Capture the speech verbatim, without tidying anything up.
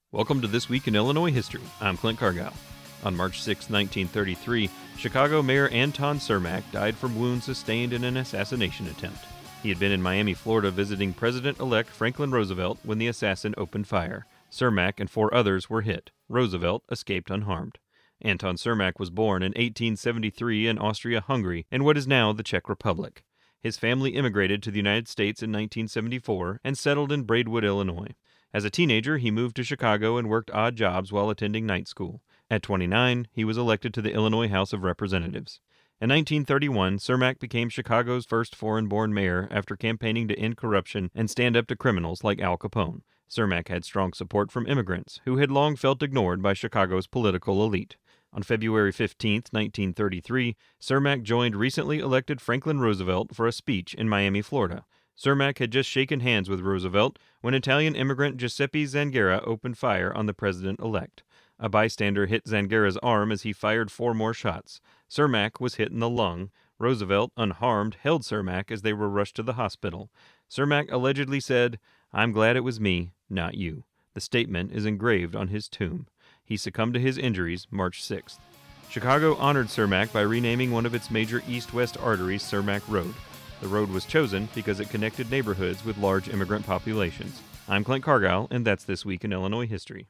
Welcome to This Week in Illinois History. I'm Clint Cargile. On March sixth, nineteen thirty-three, Chicago Mayor Anton Cermak died from wounds sustained in an assassination attempt. He had been in Miami, Florida, visiting President-elect Franklin Roosevelt when the assassin opened fire. Cermak and four others were hit. Roosevelt escaped unharmed. Anton Cermak was born in eighteen seventy-three in Austria-Hungary, in what is now the Czech Republic. His family immigrated to the United States in nineteen seventy-four and settled in Braidwood, Illinois. As a teenager, he moved to Chicago and worked odd jobs while attending night school. At twenty-nine, he was elected to the Illinois House of Representatives. In nineteen thirty-one, Cermak became Chicago's first foreign-born mayor after campaigning to end corruption and stand up to criminals like Al Capone. Cermak had strong support from immigrants, who had long felt ignored by Chicago's political elite. On February fifteenth, nineteen thirty-three, Cermak joined recently elected Franklin Roosevelt for a speech in Miami, Florida. Cermak had just shaken hands with Roosevelt when Italian immigrant Giuseppe Zangara opened fire on the president-elect. A bystander hit Zangara's arm as he fired four more shots. Cermak was hit in the lung. Roosevelt, unharmed, held Cermak as they were rushed to the hospital. Cermak allegedly said, "I'm glad it was me, not you." The statement is engraved on his tomb. He succumbed to his injuries March sixth. Chicago honored Cermak by renaming one of its major east-west arteries Cermak Road. The road was chosen because it connected neighborhoods with large immigrant populations. I'm Clint Cargile, and that's This Week in Illinois History.